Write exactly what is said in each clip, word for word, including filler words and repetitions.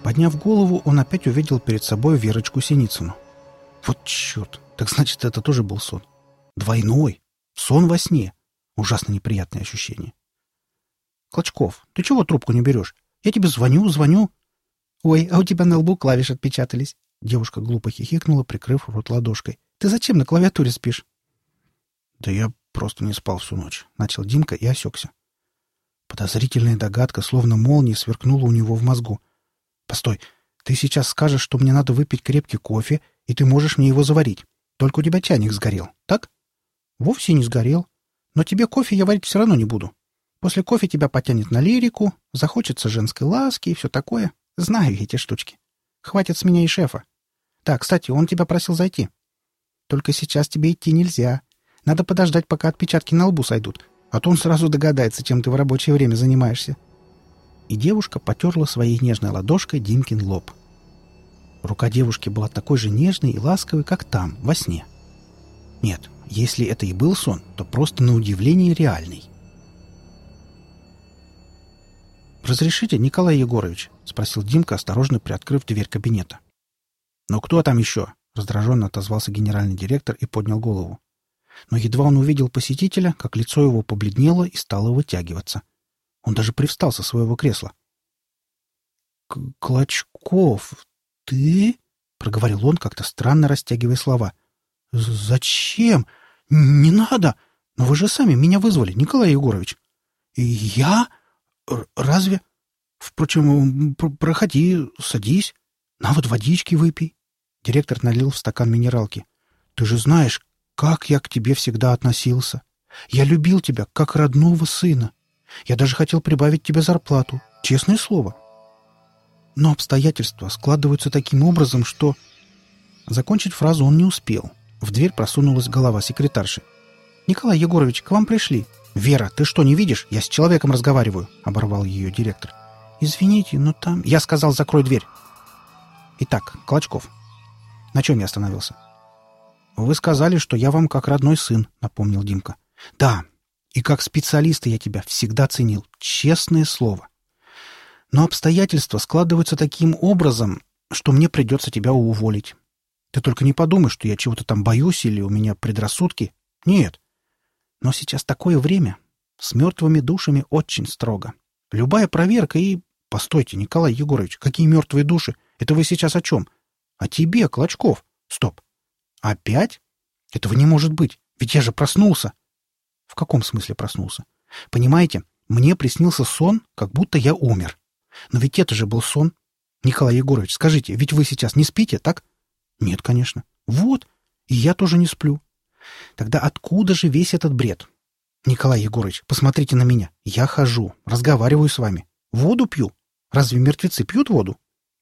Подняв голову, он опять увидел перед собой Верочку Синицыну. Вот черт! Так значит, это тоже был сон. Двойной. Сон во сне. Ужасно неприятное ощущение. Клочков, ты чего трубку не берешь? Я тебе звоню, звоню. Ой, а у тебя на лбу клавиши отпечатались. Девушка глупо хихикнула, прикрыв рот ладошкой. Ты зачем на клавиатуре спишь? Да я просто не спал всю ночь. Начал Димка и осекся. Подозрительная догадка, словно молния, сверкнула у него в мозгу. Постой, ты сейчас скажешь, что мне надо выпить крепкий кофе, и ты можешь мне его заварить. Только у тебя чайник сгорел, так? Вовсе не сгорел. Но тебе кофе я варить все равно не буду. После кофе тебя потянет на лирику, захочется женской ласки и все такое. Знаю эти штучки. Хватит с меня и шефа. Так, кстати, он тебя просил зайти. Только сейчас тебе идти нельзя. Надо подождать, пока отпечатки на лбу сойдут, а то он сразу догадается, чем ты в рабочее время занимаешься. И девушка потерла своей нежной ладошкой Димкин лоб. Рука девушки была такой же нежной и ласковой, как там, во сне. Нет, если это и был сон, то просто на удивление реальный. «Разрешите, Николай Егорович?» — спросил Димка, осторожно приоткрыв дверь кабинета. «Ну кто там еще?» — раздраженно отозвался генеральный директор и поднял голову. Но едва он увидел посетителя, как лицо его побледнело и стало вытягиваться. Он даже привстал со своего кресла. «Клочков, ты?» — проговорил он, как-то странно растягивая слова. «Зачем? Не надо! Но вы же сами меня вызвали, Николай Егорович». «Я? Разве? Впрочем, проходи, садись. На вот водички выпей». Директор налил в стакан минералки. «Ты же знаешь, как я к тебе всегда относился. Я любил тебя, как родного сына. Я даже хотел прибавить тебе зарплату. Честное слово. Но обстоятельства складываются таким образом, что...» Закончить фразу он не успел. В дверь просунулась голова секретарши. «Николай Егорович, к вам пришли». «Вера, ты что, не видишь? Я с человеком разговариваю», — оборвал ее директор. «Извините, но там...» «Я сказал, закрой дверь». «Итак, Клочков, на чем я остановился?» «Вы сказали, что я вам как родной сын», — напомнил Димка. «Да, и как специалиста я тебя всегда ценил, честное слово. Но обстоятельства складываются таким образом, что мне придется тебя уволить. Ты только не подумай, что я чего-то там боюсь или у меня предрассудки. Нет. Но сейчас такое время. С мертвыми душами очень строго. Любая проверка и... Постойте, Николай Егорович, какие мертвые души? Это вы сейчас о чем? О тебе, Клочков. Стоп. Опять? Этого не может быть. Ведь я же проснулся. В каком смысле проснулся? Понимаете, мне приснился сон, как будто я умер. Но ведь это же был сон. Николай Егорович, скажите, ведь вы сейчас не спите, так? Нет, конечно. Вот. И я тоже не сплю. Тогда откуда же весь этот бред? Николай Егорович, посмотрите на меня. Я хожу, разговариваю с вами. Воду пью. Разве мертвецы пьют воду?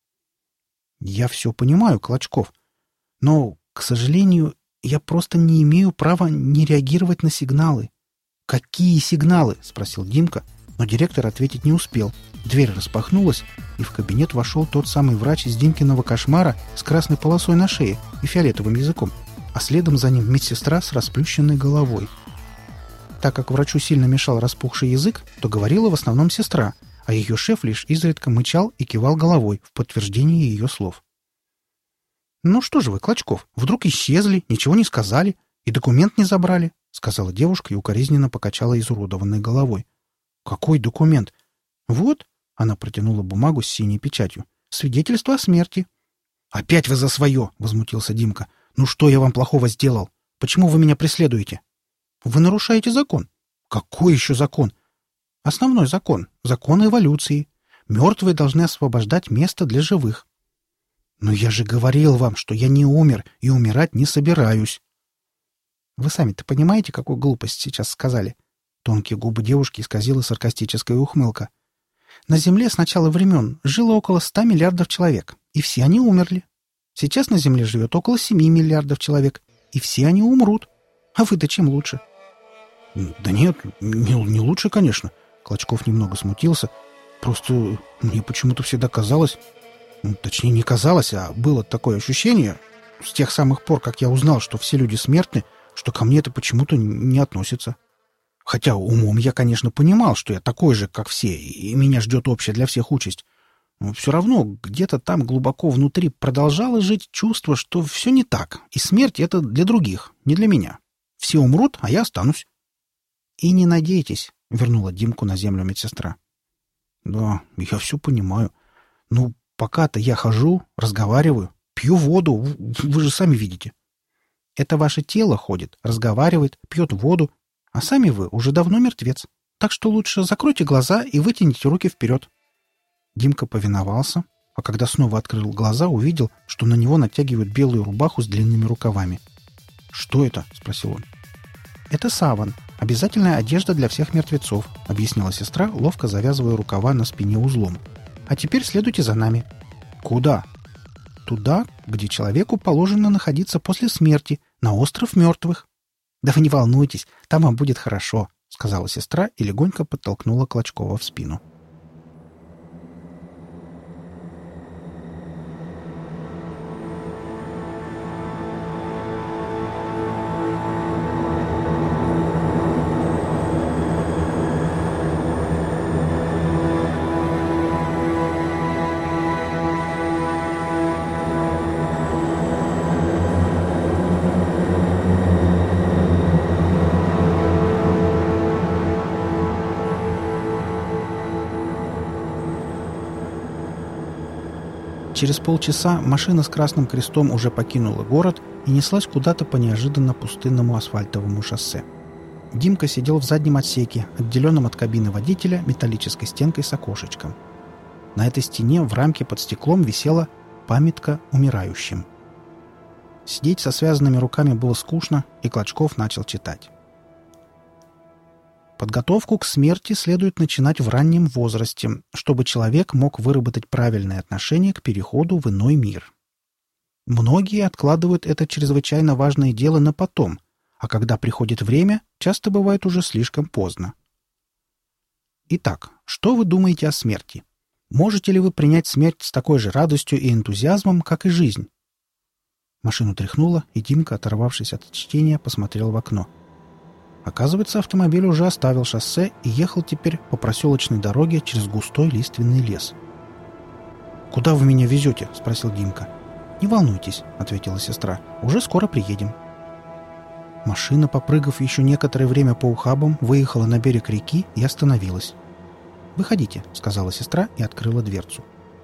Я все понимаю, Клочков. Но, к сожалению, я просто не имею права не реагировать на сигналы. Какие сигналы? Спросил Димка, но директор ответить не успел. Дверь распахнулась, и в кабинет вошел тот самый врач из Димкиного кошмара с красной полосой на шее и фиолетовым языком, а следом за ним медсестра с расплющенной головой. Так как врачу сильно мешал распухший язык, то говорила в основном сестра, а ее шеф лишь изредка мычал и кивал головой в подтверждение ее слов. «Ну что же вы, Клочков, вдруг исчезли, ничего не сказали и документ не забрали?» — сказала девушка и укоризненно покачала изуродованной головой. «Какой документ?» «Вот», — она протянула бумагу с синей печатью, — «свидетельство о смерти». «Опять вы за свое!» — возмутился Димка. «Ну что я вам плохого сделал? Почему вы меня преследуете?» «Вы нарушаете закон». «Какой еще закон?» «Основной закон. Закон эволюции. Мертвые должны освобождать место для живых». «Но я же говорил вам, что я не умер и умирать не собираюсь». «Вы сами-то понимаете, какую глупость сейчас сказали?» Тонкие губы девушки исказила саркастическая ухмылка. «На Земле с начала времен жило около ста миллиардов человек, и все они умерли. Сейчас на Земле живет около семи миллиардов человек, и все они умрут. А вы-то чем лучше?» «Да нет, не, не лучше, конечно». Клочков немного смутился. «Просто мне почему-то всегда казалось... Ну, точнее, не казалось, а было такое ощущение, с тех самых пор, как я узнал, что все люди смертны, что ко мне это почему-то не относится. Хотя умом я, конечно, понимал, что я такой же, как все, и меня ждет общая для всех участь. Но все равно где-то там глубоко внутри продолжало жить чувство, что все не так, и смерть — это для других, не для меня. Все умрут, а я останусь. — И не надейтесь, — вернула Димку на землю медсестра. — Да, я все понимаю. Ну, пока-то я хожу, разговариваю, пью воду, вы же сами видите. Это ваше тело ходит, разговаривает, пьет воду, а сами вы уже давно мертвец. Так что лучше закройте глаза и вытяните руки вперед. Димка повиновался, а когда снова открыл глаза, увидел, что на него натягивают белую рубаху с длинными рукавами. «Что это?» — спросил он. «Это саван. Обязательная одежда для всех мертвецов», — объяснила сестра, ловко завязывая рукава на спине узлом. «А теперь следуйте за нами». «Куда?» «Туда, где человеку положено находиться после смерти, на остров мертвых». «Да вы не волнуйтесь, там вам будет хорошо», — сказала сестра и легонько подтолкнула Клочкова в спину. Через полчаса машина с красным крестом уже покинула город и неслась куда-то по неожиданно пустынному асфальтовому шоссе. Димка сидел в заднем отсеке, отделенном от кабины водителя металлической стенкой с окошечком. На этой стене в рамке под стеклом висела памятка умирающим. Сидеть со связанными руками было скучно, и Клочков начал читать. Подготовку к смерти следует начинать в раннем возрасте, чтобы человек мог выработать правильное отношение к переходу в иной мир. Многие откладывают это чрезвычайно важное дело на потом, а когда приходит время, часто бывает уже слишком поздно. Итак, что вы думаете о смерти? Можете ли вы принять смерть с такой же радостью и энтузиазмом, как и жизнь? Машину тряхнуло, и Димка, оторвавшись от чтения, посмотрел в окно. Оказывается, автомобиль уже оставил шоссе и ехал теперь по проселочной дороге через густой лиственный лес. «Куда вы меня везете?» — спросил Димка. «Не волнуйтесь», — ответила сестра. «Уже скоро приедем». Машина, попрыгав еще некоторое время по ухабам, выехала на берег реки и остановилась. «Выходите», — сказала сестра и открыла дверцу.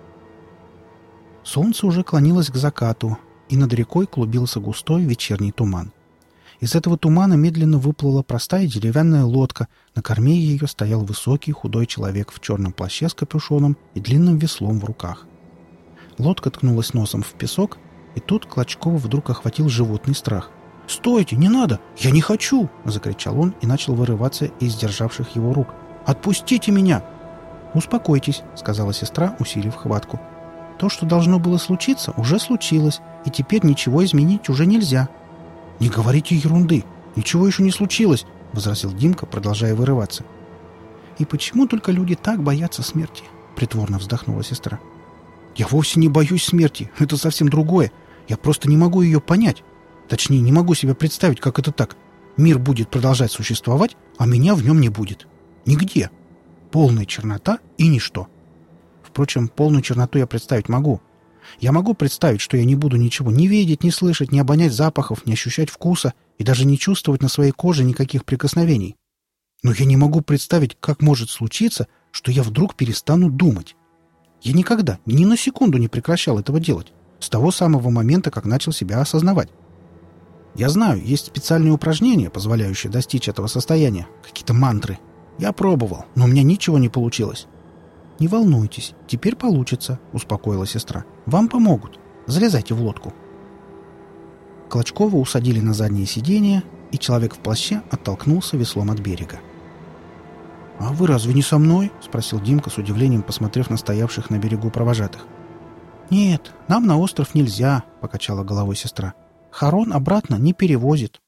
Солнце уже клонилось к закату, и над рекой клубился густой вечерний туман. Из этого тумана медленно выплыла простая деревянная лодка. На корме ее стоял высокий худой человек в черном плаще с капюшоном и длинным веслом в руках. Лодка ткнулась носом в песок, и тут Клочкова вдруг охватил животный страх. «Стойте, не надо! Я не хочу!» — закричал он и начал вырываться из державших его рук. «Отпустите меня!» «Успокойтесь», — сказала сестра, усилив хватку. «То, что должно было случиться, уже случилось, и теперь ничего изменить уже нельзя». «Не говорите ерунды! Ничего еще не случилось!» — возразил Димка, продолжая вырываться. «И почему только люди так боятся смерти?» — притворно вздохнула сестра. «Я вовсе не боюсь смерти. Это совсем другое. Я просто не могу ее понять. Точнее, не могу себе представить, как это так. Мир будет продолжать существовать, а меня в нем не будет. Нигде. Полная чернота и ничто. Впрочем, полную черноту я представить могу. Я могу представить, что я не буду ничего ни видеть, ни слышать, ни обонять запахов, ни ощущать вкуса и даже не чувствовать на своей коже никаких прикосновений. Но я не могу представить, как может случиться, что я вдруг перестану думать. Я никогда, ни на секунду не прекращал этого делать, с того самого момента, как начал себя осознавать. Я знаю, есть специальные упражнения, позволяющие достичь этого состояния, какие-то мантры. Я пробовал, но у меня ничего не получилось. «Не волнуйтесь, теперь получится», — успокоила сестра. «Вам помогут. Залезайте в лодку». Клочкова усадили на заднее сиденье, и человек в плаще оттолкнулся веслом от берега. «А вы разве не со мной?» — спросил Димка с удивлением, посмотрев на стоявших на берегу провожатых. «Нет, нам на остров нельзя», — покачала головой сестра. «Харон обратно не перевозит».